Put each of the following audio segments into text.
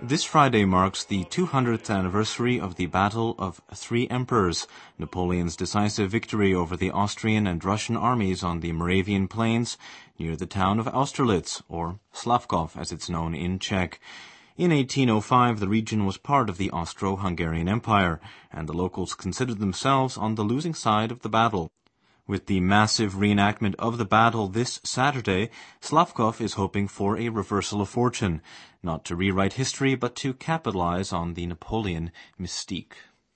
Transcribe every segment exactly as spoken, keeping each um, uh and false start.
This Friday marks the two hundredth anniversary of the Battle of Three Emperors, Napoleon's decisive victory over the Austrian and Russian armies on the Moravian plains near the town of Austerlitz, or Slavkov as it's known in Czech. In eighteen oh five, the region was part of the Austro-Hungarian Empire, and the locals considered themselves on the losing side of the battle. With the massive reenactment of the battle this Saturday, Slavkov is hoping for a reversal of fortune, not to rewrite history, but to capitalize on the Napoleon mystique.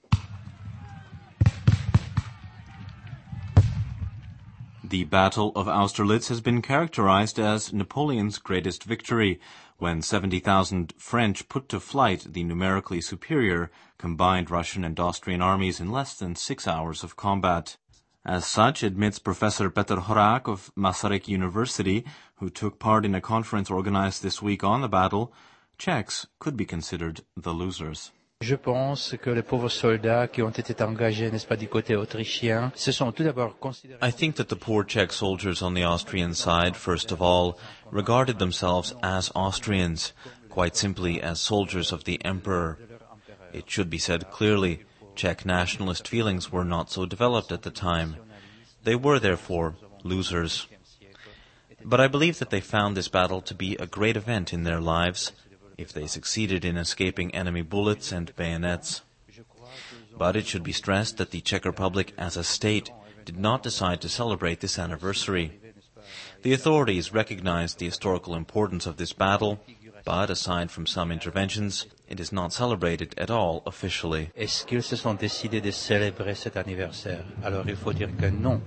The Battle of Austerlitz has been characterized as Napoleon's greatest victory, when seventy thousand French put to flight the numerically superior combined Russian and Austrian armies in less than six hours of combat. As such, admits Professor Petr Horák of Masaryk University, who took part in a conference organized this week on the battle, Czechs could be considered the losers. Je pense que les pauvres soldats qui ont été engagés, n'est-ce pas, du côté autrichien, se sont tout d'abord considérés. I think that the poor Czech soldiers on the Austrian side, first of all, regarded themselves as Austrians, quite simply as soldiers of the Emperor. It should be said clearly, Czech nationalist feelings were not so developed at the time. They were, therefore, losers. But I believe that they found this battle to be a great event in their lives, if they succeeded in escaping enemy bullets and bayonets. But it should be stressed that the Czech Republic as a state did not decide to celebrate this anniversary. The authorities recognized the historical importance of this battle, but aside from some interventions, it is not celebrated at all officially. Est-ce qu'ils se sont décidés de célébrer cet anniversaire? Alors il faut dire que non.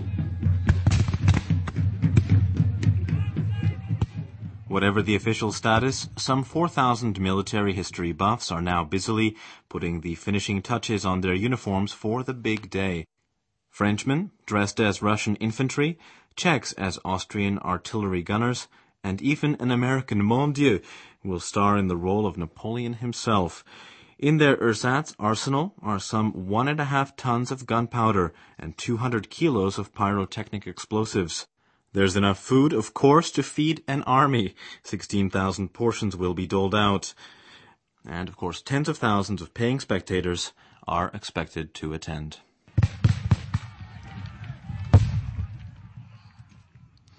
Whatever the official status, some four thousand military history buffs are now busily putting the finishing touches on their uniforms for the big day. Frenchmen, dressed as Russian infantry, Czechs as Austrian artillery gunners, and even an American Mon Dieu will star in the role of Napoleon himself. In their ersatz arsenal are some one and a half tons of gunpowder and two hundred kilos of pyrotechnic explosives. There's enough food, of course, to feed an army. sixteen thousand portions will be doled out. And, of course, tens of thousands of paying spectators are expected to attend.